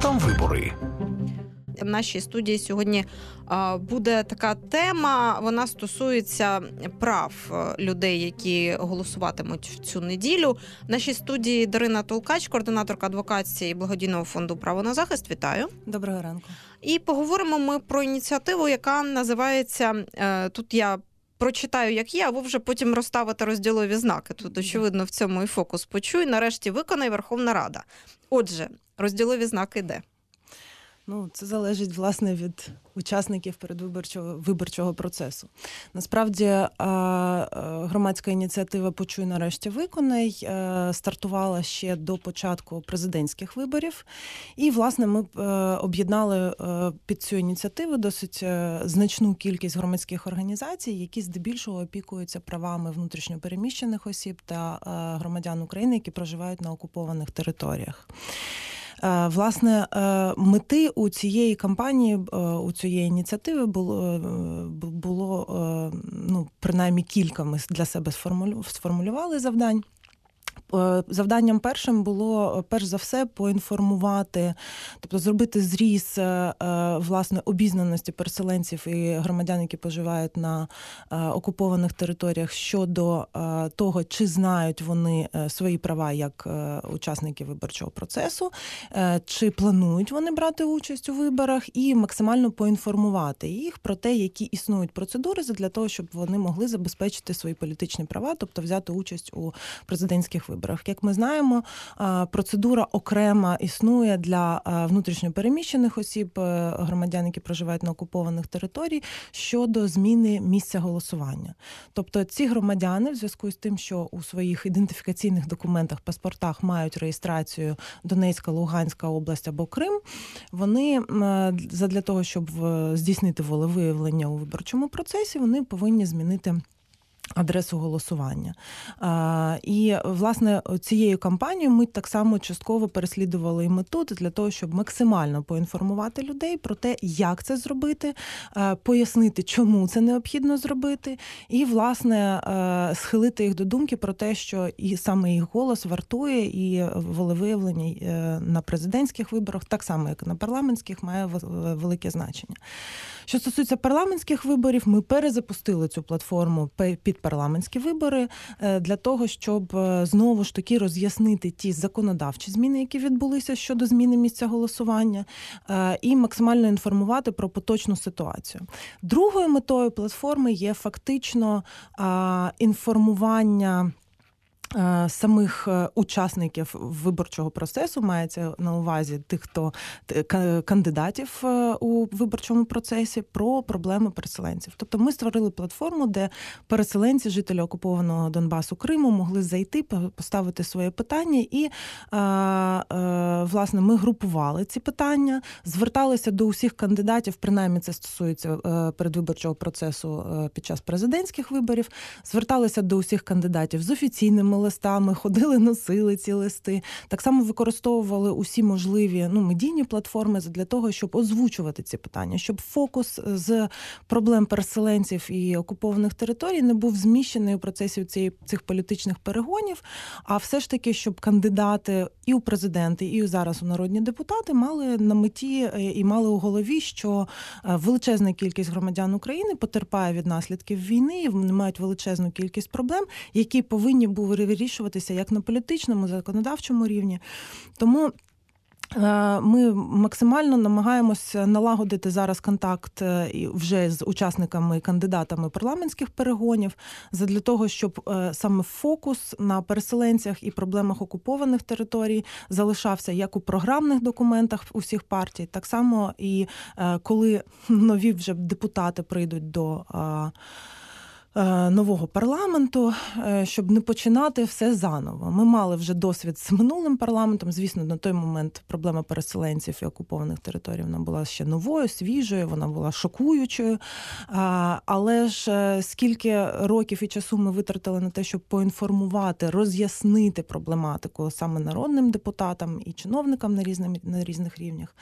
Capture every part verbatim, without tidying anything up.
Там вибори. В нашій студії сьогодні буде така тема, вона стосується прав людей, які голосуватимуть в цю неділю. В нашій студії Дарина Толкач, координаторка адвокації благодійного фонду «Право на захист». Вітаю. Доброго ранку. І поговоримо ми про ініціативу, яка називається, тут я прочитаю, як є, а ви вже потім розставите розділові знаки. Тут, очевидно, в цьому і фокус. Почуй, нарешті виконай Верховна Рада. Отже, розділові знаки де? Ну, це залежить, власне, від учасників передвиборчого виборчого процесу. Насправді, громадська ініціатива «Почуй, нарешті виконай» стартувала ще до початку президентських виборів. І, власне, ми об'єднали під цю ініціативу досить значну кількість громадських організацій, які здебільшого опікуються правами внутрішньо переміщених осіб та громадян України, які проживають на окупованих територіях. Власне, мети у цієї кампанії, у цієї ініціативи було, було ну, принаймні кілька ми для себе сформулювали завдань. Завданням першим було, перш за все, поінформувати, тобто зробити зріз, власне, обізнаності переселенців і громадян, які проживають на окупованих територіях, щодо того, чи знають вони свої права як учасники виборчого процесу, чи планують вони брати участь у виборах, і максимально поінформувати їх про те, які існують процедури для того, щоб вони могли забезпечити свої політичні права, тобто взяти участь у президентських виборах. Як ми знаємо, процедура окрема існує для внутрішньо переміщених осіб, громадян, які проживають на окупованих територіях, щодо зміни місця голосування. Тобто ці громадяни в зв'язку з тим, що у своїх ідентифікаційних документах, паспортах мають реєстрацію Донецька, Луганська область або Крим, вони задля того, щоб здійснити волевиявлення у виборчому процесі, вони повинні змінити адресу голосування. І, власне, цією кампанією ми так само частково переслідували і мету для того, щоб максимально поінформувати людей про те, як це зробити, пояснити, чому це необхідно зробити, і, власне, схилити їх до думки про те, що і саме їх голос вартує, і волевиявлення на президентських виборах, так само, як і на парламентських, має велике значення. Що стосується парламентських виборів, ми перезапустили цю платформу під парламентські вибори для того, щоб знову ж таки роз'яснити ті законодавчі зміни, які відбулися щодо зміни місця голосування, і максимально інформувати про поточну ситуацію. Другою метою платформи є фактично інформування самих учасників виборчого процесу, мається на увазі тих, хто кандидатів у виборчому процесі, про проблеми переселенців. Тобто ми створили платформу, де переселенці, жителі окупованого Донбасу, Криму могли зайти, поставити своє питання і, власне, ми групували ці питання, зверталися до усіх кандидатів, принаймні це стосується передвиборчого процесу під час президентських виборів, зверталися до усіх кандидатів з офіційними листами, ходили, носили ці листи. Так само використовували усі можливі ну, медійні платформи для того, щоб озвучувати ці питання, щоб фокус з проблем переселенців і окупованих територій не був зміщений у процесі цієї, цих політичних перегонів, а все ж таки, щоб кандидати і у президенти, і зараз у народні депутати мали на меті і мали у голові, що величезна кількість громадян України потерпає від наслідків війни, і вони мають величезну кількість проблем, які повинні були вирішуватися як на політичному, законодавчому рівні. Тому ми максимально намагаємося налагодити зараз контакт вже з учасниками і кандидатами парламентських перегонів для того, щоб саме фокус на переселенцях і проблемах окупованих територій залишався як у програмних документах усіх партій, так само і коли нові вже депутати прийдуть до нового парламенту, щоб не починати все заново. Ми мали вже досвід з минулим парламентом. Звісно, на той момент проблема переселенців і окупованих територій вона була ще новою, свіжою, вона була шокуючою. Але ж скільки років і часу ми витратили на те, щоб поінформувати, роз'яснити проблематику саме народним депутатам і чиновникам на різних, на різних рівнях.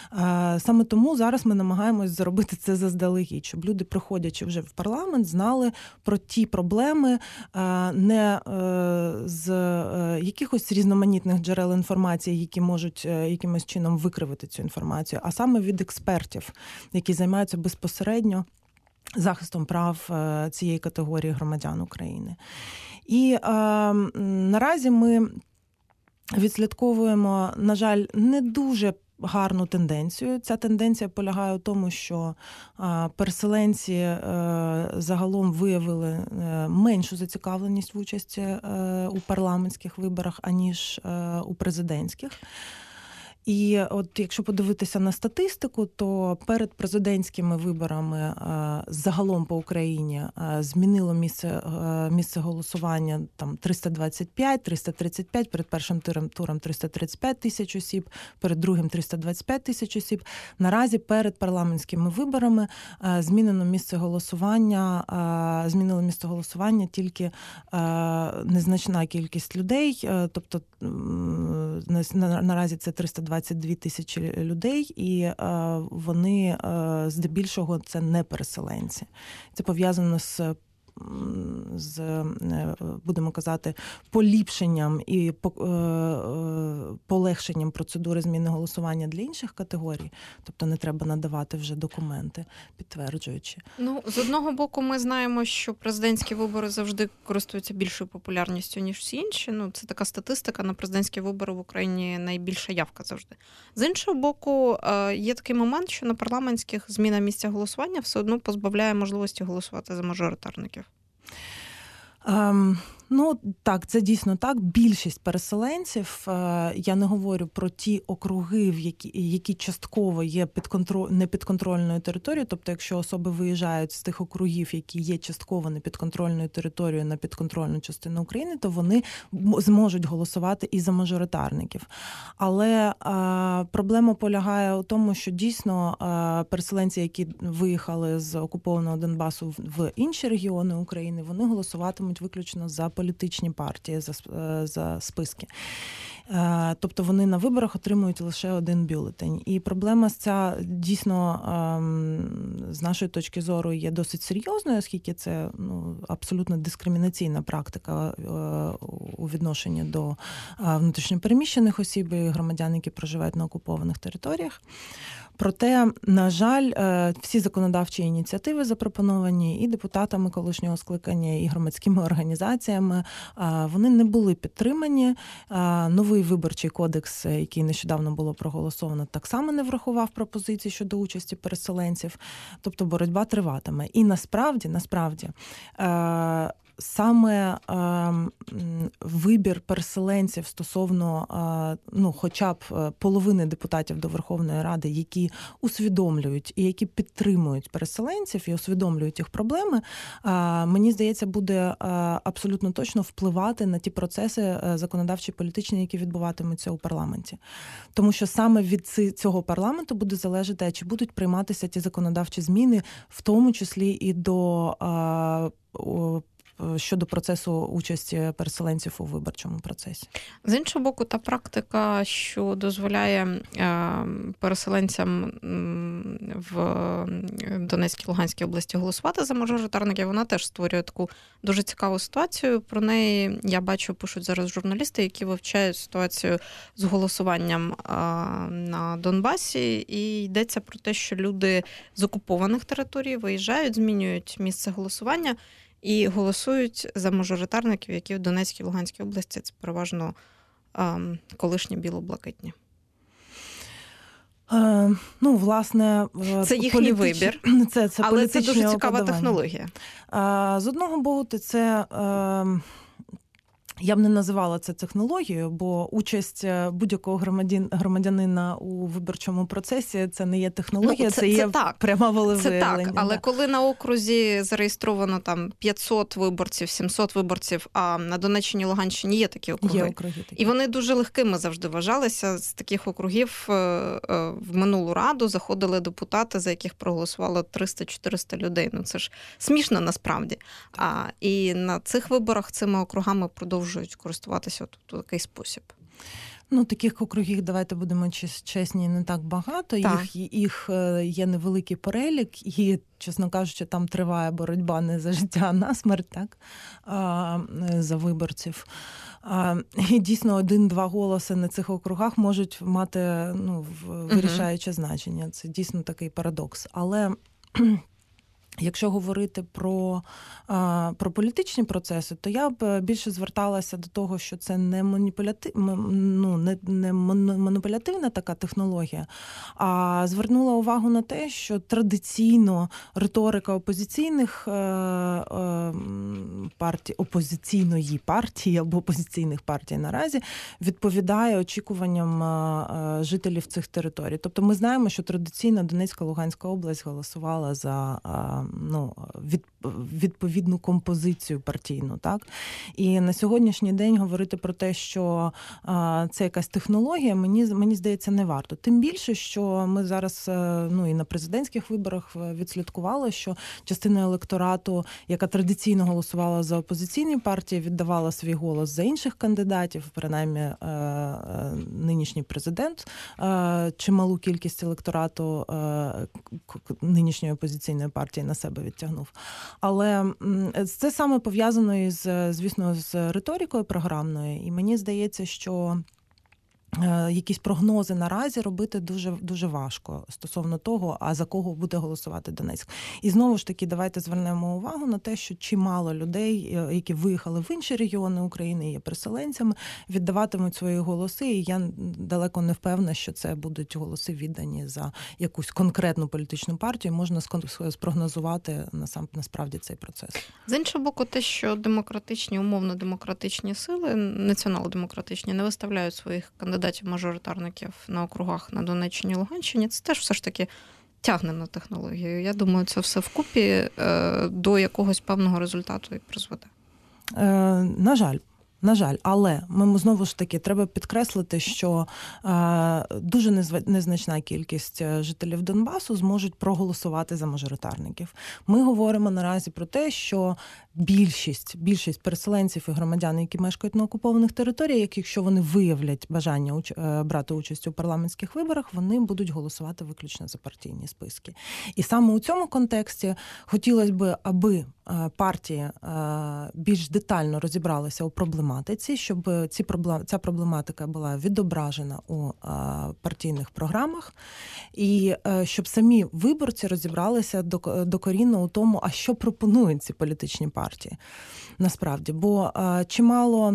Саме тому зараз ми намагаємось зробити це заздалегідь, щоб люди, приходячи вже в парламент, знали, про ті проблеми не з якихось різноманітних джерел інформації, які можуть якимось чином викривити цю інформацію, а саме від експертів, які займаються безпосередньо захистом прав цієї категорії громадян України. І е, наразі ми відслідковуємо, на жаль, не дуже гарну тенденцію. Ця тенденція полягає у тому, що е, переселенці е, загалом виявили е, меншу зацікавленість в участі е, у парламентських виборах, аніж е, у президентських. І от якщо подивитися на статистику, то перед президентськими виборами загалом по Україні змінило місце, місце голосування там триста двадцять п'ять, триста тридцять п'ять, перед першим туром триста тридцять п'ять тисяч осіб, перед другим триста двадцять п'ять тисяч осіб. Наразі перед парламентськими виборами змінено місце голосування, змінило місце голосування тільки незначна кількість людей, тобто наразі це триста двадцять дві тисячі людей, і вони здебільшого це не переселенці. Це пов'язано з з, будемо казати, поліпшенням і полегшенням процедури зміни голосування для інших категорій. Тобто не треба надавати вже документи, підтверджуючи. Ну, з одного боку, ми знаємо, що президентські вибори завжди користуються більшою популярністю, ніж всі інші. Ну, це така статистика, на президентські вибори в Україні найбільша явка завжди. З іншого боку, є такий момент, що на парламентських зміна місця голосування все одно позбавляє можливості голосувати за мажоритарників. Um... Ну, так, це дійсно так. Більшість переселенців, я не говорю про ті округи, в які, які частково є підконтроль, непідконтрольною територією, тобто якщо особи виїжджають з тих округів, які є частково непідконтрольною територією на підконтрольну частину України, то вони зможуть голосувати і за мажоритарників. Але а, проблема полягає у тому, що дійсно а, переселенці, які виїхали з окупованого Донбасу в інші регіони України, вони голосуватимуть виключно за політичні партії, за, за списки. Тобто вони на виборах отримують лише один бюлетень. І проблема ця дійсно, з нашої точки зору, є досить серйозною, оскільки це ну, абсолютно дискримінаційна практика у відношенні до внутрішньопереміщених осіб і громадян, які проживають на окупованих територіях. Проте, на жаль, всі законодавчі ініціативи запропоновані і депутатами колишнього скликання, і громадськими організаціями, вони не були підтримані. Новий виборчий кодекс, який нещодавно було проголосовано, так само не врахував пропозиції щодо участі переселенців. Тобто боротьба триватиме. І насправді, насправді, саме е, вибір переселенців стосовно е, ну, хоча б половини депутатів до Верховної Ради, які усвідомлюють і які підтримують переселенців і усвідомлюють їх проблеми, е, мені здається, буде е, абсолютно точно впливати на ті процеси е, законодавчі, політичні, які відбуватимуться у парламенті. Тому що саме від цього парламенту буде залежати, чи будуть прийматися ті законодавчі зміни, в тому числі і до е, щодо процесу участі переселенців у виборчому процесі. З іншого боку, та практика, що дозволяє переселенцям в Донецькій, Луганській області голосувати за мажоритарників, вона теж створює таку дуже цікаву ситуацію. Про неї, я бачу, пишуть зараз журналісти, які вивчають ситуацію з голосуванням на Донбасі, і йдеться про те, що люди з окупованих територій виїжджають, змінюють місце голосування, і голосують за мажоритарників, які в Донецькій, Луганській області це переважно ем, колишні білоблакитні. Е, ну, власне, це їхній політич... вибір, це, це але це дуже цікава оподавання. технологія. Е, з одного боку, це... Е... Я б не називала це технологією, бо участь будь-якого громадян, громадянина у виборчому процесі – це не є технологія, ну, це, це є це так. пряме волевиявлення. Це так, але да. Коли на окрузі зареєстровано там п'ятсот виборців, сімсот виборців, а на Донеччині, Луганщині є такі округи. Є округи такі. І вони дуже легкими завжди вважалися. З таких округів в минулу раду заходили депутати, за яких проголосувало триста-чотириста людей. Ну це ж смішно насправді. А, і на цих виборах цими округами продовжують користуватися от у такий спосіб. Ну, таких округів, давайте будемо чесні, не так багато. Так. Їх, їх є невеликий перелік, і чесно кажучи, там триває боротьба не за життя, а на смерть, так, а, за виборців. А, і дійсно один-два голоси на цих округах можуть мати, ну, вирішаюче значення. Це дійсно такий парадокс. Але якщо говорити про, про політичні процеси, то я б більше зверталася до того, що це не маніпулятив, ну, не, не маніпулятивна така технологія, а звернула увагу на те, що традиційно риторика опозиційних партій, опозиційної партії або опозиційних партій наразі відповідає очікуванням жителів цих територій. Тобто ми знаємо, що традиційно Донецька, Луганська область голосувала за ну, від, відповідну композицію партійну, так? І на сьогоднішній день говорити про те, що а, це якась технологія, мені, мені здається, не варто. Тим більше, що ми зараз, ну, і на президентських виборах відслідкували, що частина електорату, яка традиційно голосувала за опозиційні партії, віддавала свій голос за інших кандидатів, принаймні нинішній президент чималу кількість електорату нинішньої опозиційної партії на себе відтягнув. Але це саме пов'язано із, звісно, з риторикою програмною, і мені здається, що якісь прогнози наразі робити дуже, дуже важко стосовно того, а за кого буде голосувати Донецьк. І знову ж таки, давайте звернемо увагу на те, що чимало людей, які виїхали в інші регіони України, є переселенцями, віддаватимуть свої голоси, і я далеко не впевнена, що це будуть голоси віддані за якусь конкретну політичну партію. Можна спрогнозувати насправді цей процес. З іншого боку, те, що демократичні, умовно-демократичні сили, націонал-демократичні, не виставляють своїх кандидатів кандидатів-мажоритарників на округах на Донеччині і Луганщині, це теж все ж таки тягне на технологію. Я думаю, це все вкупі до якогось певного результату і призведе. Е, на жаль. На жаль, але ми знову ж таки треба підкреслити, що е, дуже незначна кількість жителів Донбасу зможуть проголосувати за мажоритарників. Ми говоримо наразі про те, що більшість, більшість переселенців і громадян, які мешкають на окупованих територіях, якщо вони виявлять бажання уч... брати участь у парламентських виборах, вони будуть голосувати виключно за партійні списки. І саме у цьому контексті хотілося б, аби партії більш детально розібралися у проблематиці, щоб ці проблем... ця проблематика була відображена у партійних програмах, і щоб самі виборці розібралися докорінно у тому, а що пропонують ці політичні партії. Насправді, бо чимало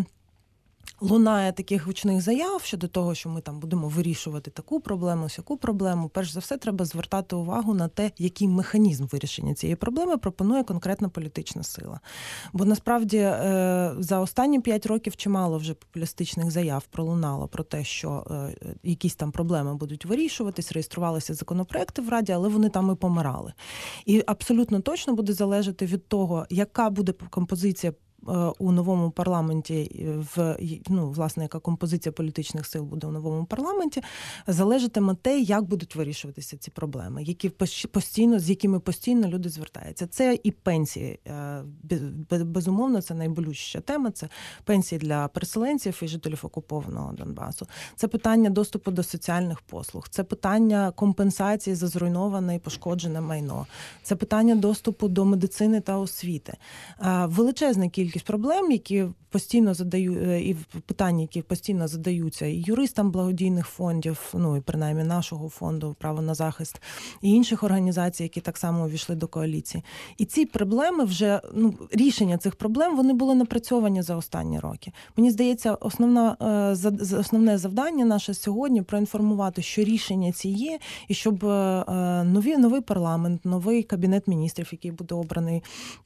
лунає таких гучних заяв щодо того, що ми там будемо вирішувати таку проблему, сяку проблему. Перш за все, треба звертати увагу на те, який механізм вирішення цієї проблеми пропонує конкретна політична сила. Бо насправді за останні п'ять років чимало вже популістичних заяв пролунало про те, що якісь там проблеми будуть вирішуватись, реєструвалися законопроекти в Раді, але вони там і помирали. І абсолютно точно буде залежати від того, яка буде композиція у новому парламенті, в, ну, власне, яка композиція політичних сил буде у новому парламенті, залежатиме те, як будуть вирішуватися ці проблеми, які постійно, з якими постійно люди звертаються. Це і пенсії, безумовно, це найболючіша тема, це пенсії для переселенців і жителів окупованого Донбасу. Це питання доступу до соціальних послуг, це питання компенсації за зруйноване і пошкоджене майно, це питання доступу до медицини та освіти. Величезна кількість проблем, які постійно задаю, і питання, які постійно задаються і юристам благодійних фондів, ну і принаймні нашого фонду «Право на захист», і інших організацій, які так само увійшли до коаліції. І ці проблеми вже, ну, рішення цих проблем, вони були напрацьовані за останні роки. Мені здається, основна, основне завдання наше сьогодні проінформувати, що рішення ці є, і щоб нові, новий парламент, новий кабінет міністрів, який буде обраний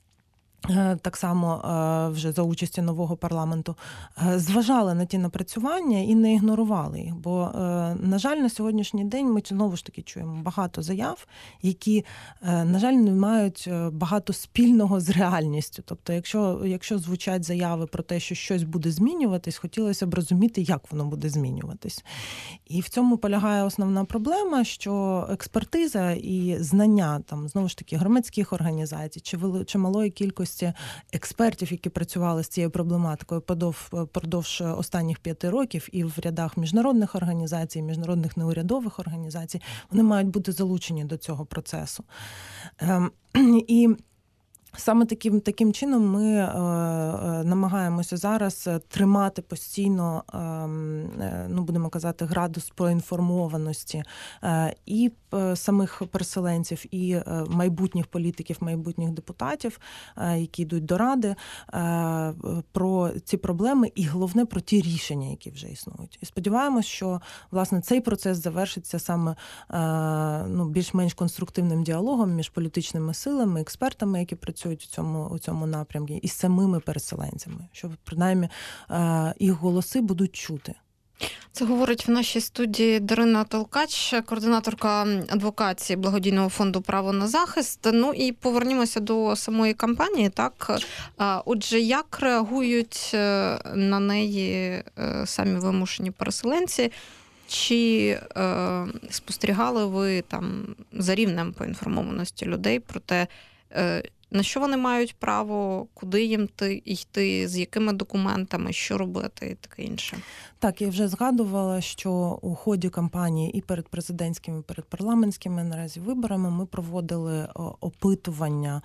так само вже за участі нового парламенту, зважали на ті напрацювання і не ігнорували їх. Бо, на жаль, на сьогоднішній день ми знову ж таки чуємо багато заяв, які, на жаль, не мають багато спільного з реальністю. Тобто, якщо, якщо звучать заяви про те, що щось буде змінюватись, хотілося б розуміти, як воно буде змінюватись. І в цьому полягає основна проблема, що експертиза і знання, там, знову ж таки, громадських організацій чи, чи малої кількості кількості експертів, які працювали з цією проблематикою впродовж останніх п'яти років і в рядах міжнародних організацій, міжнародних неурядових організацій, вони мають бути залучені до цього процесу. І саме таким, таким чином ми е, намагаємося зараз тримати постійно, е, ну, будемо казати, градус проінформованості е, і самих переселенців, і е, майбутніх політиків, майбутніх депутатів, е, які йдуть до Ради, е, про ці проблеми і, головне, про ті рішення, які вже існують. І сподіваємось, що, власне, цей процес завершиться саме е, ну, більш-менш конструктивним діалогом між політичними силами, експертами, які працюють у цьому, у цьому напрямку, і з самими переселенцями, що, принаймні, їх голоси будуть чути. Це говорить в нашій студії Дарина Толкач, координаторка адвокації благодійного фонду «Право на захист». Ну і повернімося до самої кампанії. Так, отже, як реагують на неї самі вимушені переселенці? Чи е, спостерігали ви там за рівнем поінформованості людей про те, е, на що вони мають право, куди їм йти, з якими документами, що робити і таке інше? Так, я вже згадувала, що у ході кампанії і перед президентськими, і перед парламентськими наразі виборами ми проводили опитування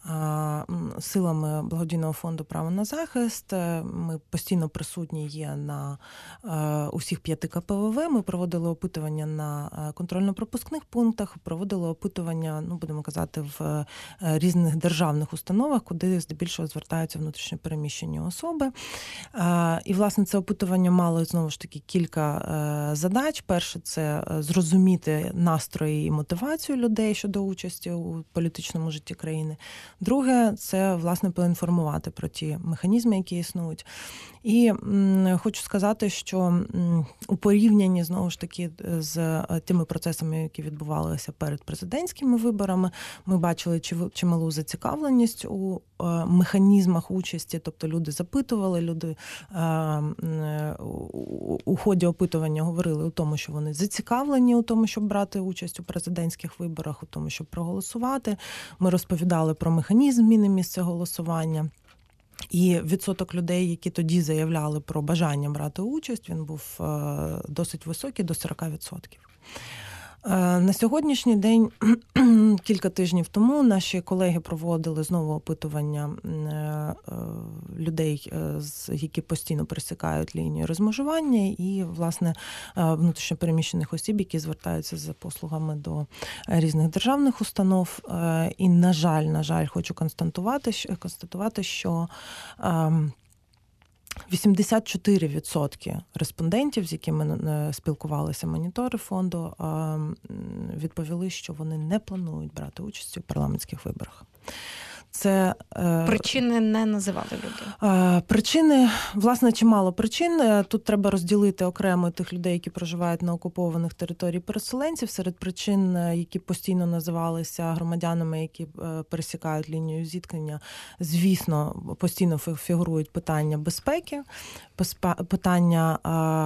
силами благодійного фонду «Право на захист». Ми постійно присутні є на усіх п'яти ка пе ве ве. Ми проводили опитування на контрольно-пропускних пунктах, проводили опитування, ну, будемо казати, в різних державних установах, куди здебільшого звертаються внутрішньо переміщені особи. І, власне, це опитування мало, знову ж таки, кілька задач. Перше – це зрозуміти настрої і мотивацію людей щодо участі у політичному житті країни. Друге – це, власне, поінформувати про ті механізми, які існують. І м, хочу сказати, що м, у порівнянні, знову ж таки, з тими процесами, які відбувалися перед президентськими виборами, ми бачили чималу зацікавленість у е, механізмах участі, тобто люди запитували, люди е, е, у, у ході опитування говорили у тому, що вони зацікавлені у тому, щоб брати участь у президентських виборах, у тому, щоб проголосувати. Ми розповідали про механізм зміни місця голосування. І відсоток людей, які тоді заявляли про бажання брати участь, він був досить високий, до сорок відсотків. На сьогоднішній день, кілька тижнів тому, наші колеги проводили знову опитування людей, які постійно пересікають лінію розмежування, і, власне, внутрішньо переміщених осіб, які звертаються за послугами до різних державних установ. І, на жаль, на жаль, хочу констатувати, констатувати, що вісімдесят чотири відсотки респондентів, з якими спілкувалися монітори фонду, відповіли, що вони не планують брати участь у парламентських виборах. Це причини не називали люди. Причини, власне, чимало причин. Тут треба розділити окремо тих людей, які проживають на окупованих територіях переселенців. Серед причин, які постійно називалися громадянами, які пересікають лінію зіткнення, звісно, постійно фігурують питання безпеки, питання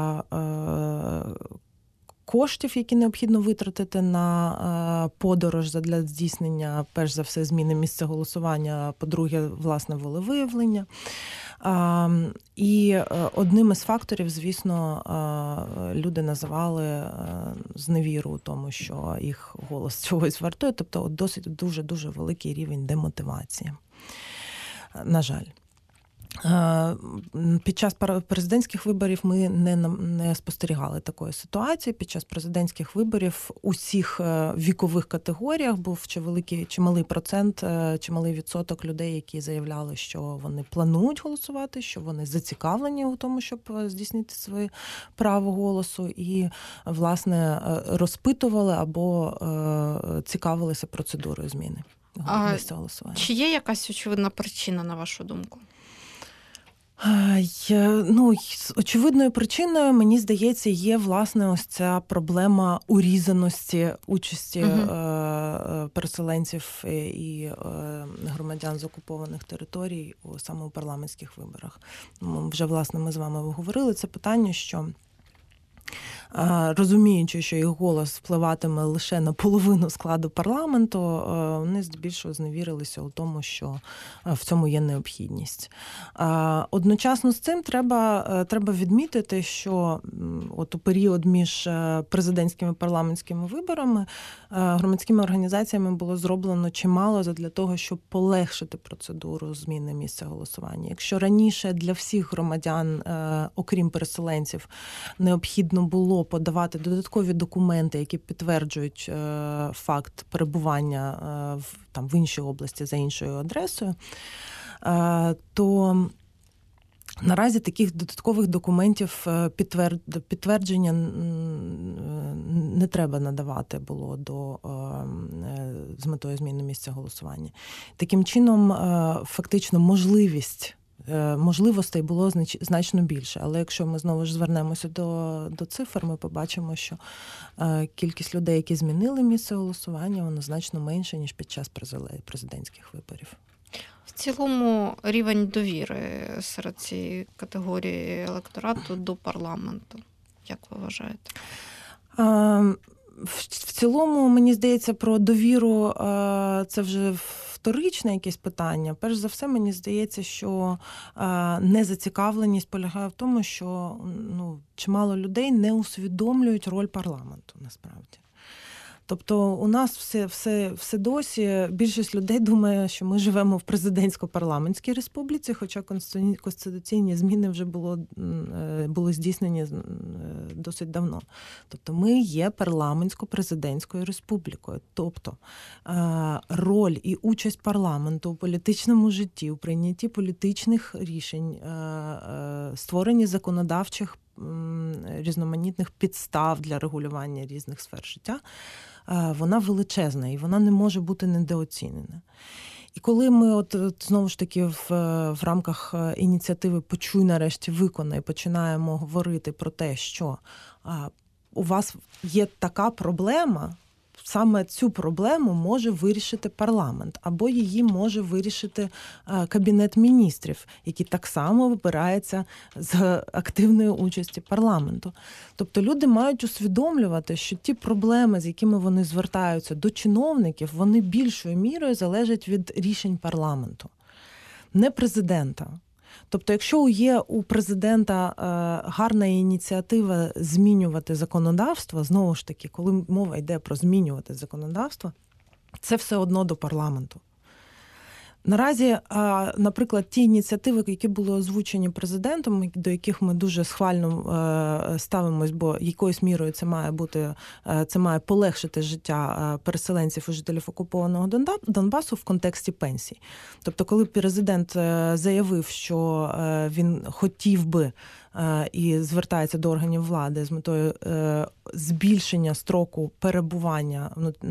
коштів, які необхідно витратити на подорож для здійснення, перш за все, зміни місця голосування, а по-друге, власне, волевиявлення. І одним із факторів, звісно, люди називали зневіру у тому, що їх голос чогось вартує, тобто досить дуже-дуже великий рівень демотивації. На жаль. Під час президентських виборів ми не, не спостерігали такої ситуації. Під час президентських виборів у всіх вікових категоріях був чи великий, чи малий процент, чи малий відсоток людей, які заявляли, що вони планують голосувати, що вони зацікавлені у тому, щоб здійснити своє право голосу, і, власне, розпитували або цікавилися процедурою зміни місця голосування. Чи є якась очевидна причина, на вашу думку? Ну, очевидною причиною, мені здається, є, власне, ось ця проблема урізаності участі uh-huh. переселенців і громадян з окупованих територій саме у парламентських виборах. Вже, власне, ми з вами говорили це питання, що розуміючи, що їх голос впливатиме лише на половину складу парламенту, вони здебільшого зневірилися у тому, що в цьому є необхідність. Одночасно з цим треба, треба відмітити, що от у період між президентськими і парламентськими виборами громадськими організаціями було зроблено чимало для того, щоб полегшити процедуру зміни місця голосування. Якщо раніше для всіх громадян, окрім переселенців, необхідно було подавати додаткові документи, які підтверджують факт перебування в, там, в іншій області за іншою адресою, то наразі таких додаткових документів підтвердження не треба надавати було до, з метою зміни місця голосування. Таким чином, фактично, можливість можливостей було значно більше. Але якщо ми знову ж звернемося до, до цифр, ми побачимо, що кількість людей, які змінили місце голосування, вона значно менше, ніж під час президентських виборів. В цілому рівень довіри серед цієї категорії електорату до парламенту, як ви вважаєте? В цілому, мені здається, про довіру це вже вторичне якесь питання. Перш за все, мені здається, що незацікавленість полягає в тому, що ну, чимало людей не усвідомлюють роль парламенту, насправді. Тобто у нас все, все, все досі, більшість людей думає, що ми живемо в президентсько-парламентській республіці, хоча конституційні зміни вже було, були здійснені досить давно. Тобто ми є парламентсько-президентською республікою. Тобто роль і участь парламенту у політичному житті, у прийнятті політичних рішень, створенні законодавчих різноманітних підстав для регулювання різних сфер життя, вона величезна і вона не може бути недооцінена. І коли ми от, от знову ж таки в, в рамках ініціативи «Почуй, нарешті, виконай» починаємо говорити про те, що а, у вас є така проблема, саме цю проблему може вирішити парламент, або її може вирішити Кабінет міністрів, який так само вибирається з активної участі парламенту. Тобто люди мають усвідомлювати, що ті проблеми, з якими вони звертаються до чиновників, вони більшою мірою залежать від рішень парламенту, не президента. Тобто, якщо є у президента гарна ініціатива змінювати законодавство, знову ж таки, коли мова йде про змінювати законодавство, це все одно до парламенту. Наразі, наприклад, ті ініціативи, які були озвучені президентом, до яких ми дуже схвально ставимось, бо якоюсь мірою це має бути, це має полегшити життя переселенців і жителів окупованого Донбасу в контексті пенсій. Тобто, коли президент заявив, що він хотів би і звертається до органів влади з метою збільшення строку перебування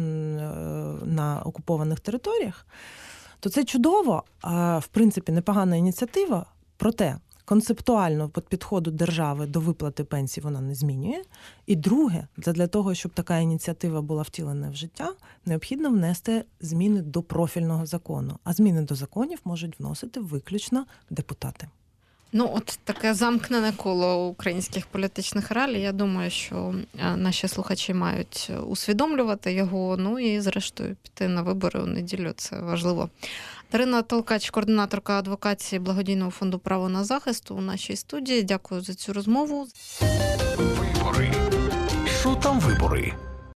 на окупованих територіях, то це чудово, в принципі, непогана ініціатива, проте концептуально підходу держави до виплати пенсій вона не змінює. І друге, для того, щоб така ініціатива була втілена в життя, необхідно внести зміни до профільного закону. А зміни до законів можуть вносити виключно депутати. Ну, от таке замкнене коло українських політичних реалій. Я думаю, що наші слухачі мають усвідомлювати його, ну і, зрештою, піти на вибори у неділю. Це важливо. Дарина Толкач, координаторка адвокації благодійного фонду «Право на захист» у нашій студії. Дякую за цю розмову. Вибори. Що там вибори?